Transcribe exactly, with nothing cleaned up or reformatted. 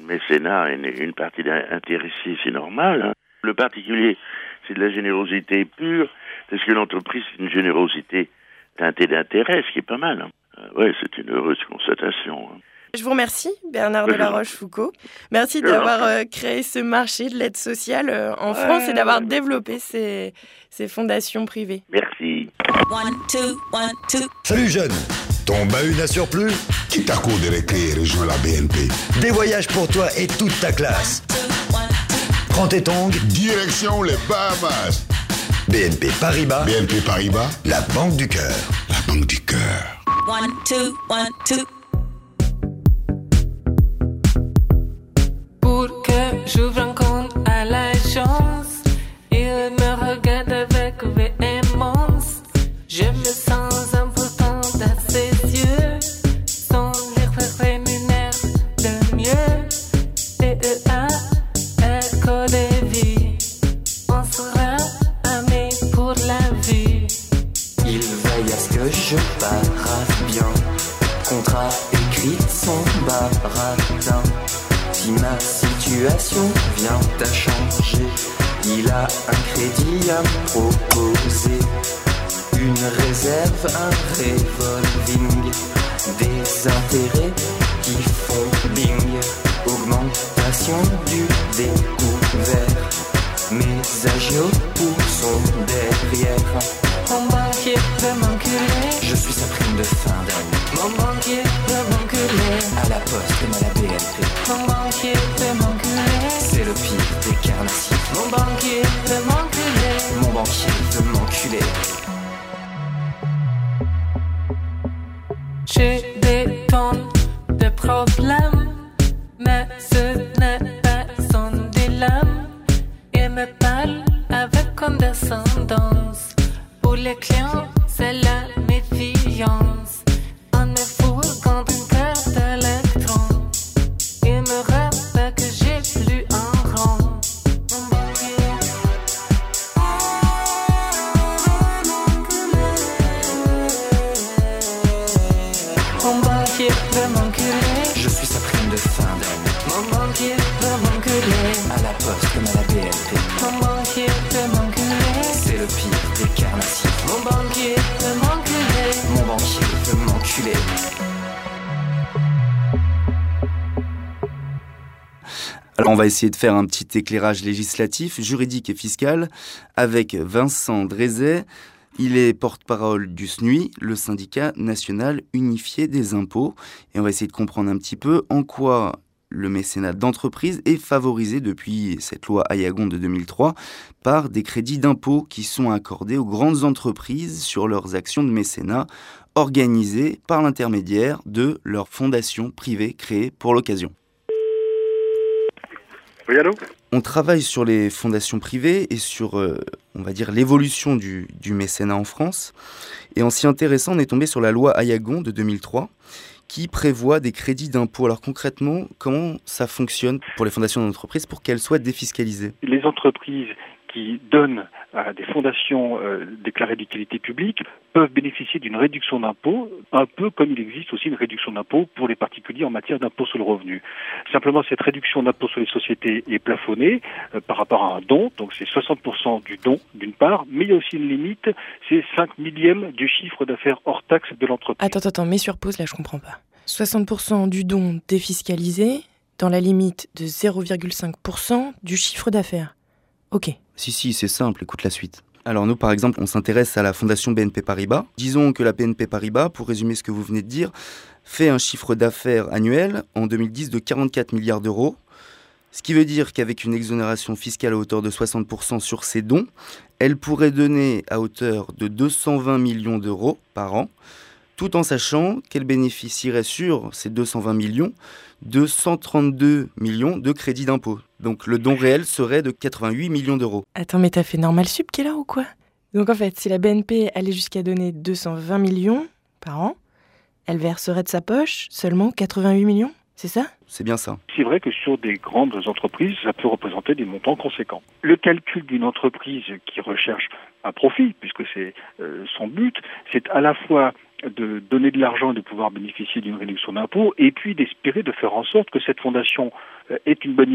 mécénat, une, une partie intéressée, c'est normal. Hein. Le particulier, c'est de la générosité pure, parce que l'entreprise, c'est une générosité teintée d'intérêt, ce qui est pas mal. Hein. Euh, ouais, c'est une heureuse constatation. Hein. Je vous remercie, Bernard de la Rochefoucauld. Merci d'avoir euh, créé ce marché de l'aide sociale euh, en ouais. France et d'avoir développé ces, ces fondations privées. Merci. One, two, one, two. Salut jeune, ton bahut n'a surplus? Qui t'a cours de récré et rejoins la B N P? Des voyages pour toi et toute ta classe. One, two, one, two. Prends tes tongs. Direction les Bahamas. B N P Paribas. B N P Paribas. La banque du cœur. La banque du cœur. One, two, one, two. Pour que j'ouvre un compte à l'agence, il me regarde avec véhémence. Je me sens important dans ses yeux. Son l'air rémunère de mieux. T E A, écho de vie. On sera amis pour la vie. Il veille à ce que je parade bien. Contrat écrit son baratin. Si ma situation vient à changer, il a un crédit à me proposer. Une réserve, un revolving, des intérêts qui font bing. Augmentation du découvert, mes agios pour son derrière. Mon banquier veut m'enculer, je suis sa prime de fin d'année. Mon banquier veut m'enculer, à la poste comme à la B N P. Mon banquier veut m'enculer, c'est le pire des carnassiers. Mon banquier veut m'enculer, mon banquier veut m'enculer. J'ai des tonnes de problèmes, mais ce n'est pas son dilemme. Il me parle avec condescendance. Pour les clients, c'est la méfiance. On me fout quand une carte d'électron. Il me rappelle que j'ai plus un rang. Mon banquier, mon banquier veut m'enculer. Je suis sa prime de fin d'année. Mon banquier veut m'enculer. À la poste comme à la B N P. Mon banquier veut m'enculer. C'est le pire des carnassiers. Mon banquier veut m'enculer. Mon banquier veut m'enculer. Alors on va essayer de faire un petit éclairage législatif, juridique et fiscal avec Vincent Drezet. Il est porte-parole du S N U I, le syndicat national unifié des impôts. Et on va essayer de comprendre un petit peu en quoi le mécénat d'entreprise est favorisé depuis cette loi Aillagon de deux mille trois par des crédits d'impôt qui sont accordés aux grandes entreprises sur leurs actions de mécénat organisées par l'intermédiaire de leurs fondations privées créées pour l'occasion. Oui, allô ? On travaille sur les fondations privées et sur, euh, on va dire, l'évolution du, du mécénat en France. Et en s'y intéressant, on est tombé sur la loi Aillagon de deux mille trois qui prévoit des crédits d'impôt. Alors concrètement, comment ça fonctionne pour les fondations d'entreprise pour qu'elles soient défiscalisées ? Les entreprises qui donnent à des fondations euh, déclarées d'utilité publique peuvent bénéficier d'une réduction d'impôt, un peu comme il existe aussi une réduction d'impôt pour les particuliers en matière d'impôt sur le revenu. Simplement, cette réduction d'impôt sur les sociétés est plafonnée euh, par rapport à un don, donc c'est soixante pour cent du don d'une part, mais il y a aussi une limite, c'est cinq millièmes du chiffre d'affaires hors taxe de l'entreprise. Attends, attends, mets sur pause, là je comprends pas. soixante pour cent du don défiscalisé dans la limite de zéro virgule cinq pour cent du chiffre d'affaires. Ok. Si, si, c'est simple, écoute la suite. Alors nous, par exemple, on s'intéresse à la fondation B N P Paribas. Disons que la B N P Paribas, pour résumer ce que vous venez de dire, fait un chiffre d'affaires annuel en deux mille dix de quarante-quatre milliards d'euros. Ce qui veut dire qu'avec une exonération fiscale à hauteur de soixante pour cent sur ses dons, elle pourrait donner à hauteur de deux cent vingt millions d'euros par an, tout en sachant qu'elle bénéficierait sur ces deux cent vingt millions de cent trente-deux millions de crédits d'impôt. Donc le don réel serait de quatre-vingt-huit millions d'euros. Attends, mais t'as fait Normal Sup qui est là ou quoi ? Donc en fait, si la B N P allait jusqu'à donner deux cent vingt millions par an, elle verserait de sa poche seulement quatre-vingt-huit millions ? C'est ça ? C'est bien ça. C'est vrai que sur des grandes entreprises, ça peut représenter des montants conséquents. Le calcul d'une entreprise qui recherche un profit, puisque c'est euh, son but, c'est à la fois de donner de l'argent et de pouvoir bénéficier d'une réduction d'impôt, et puis d'espérer de faire en sorte que cette fondation est une bonne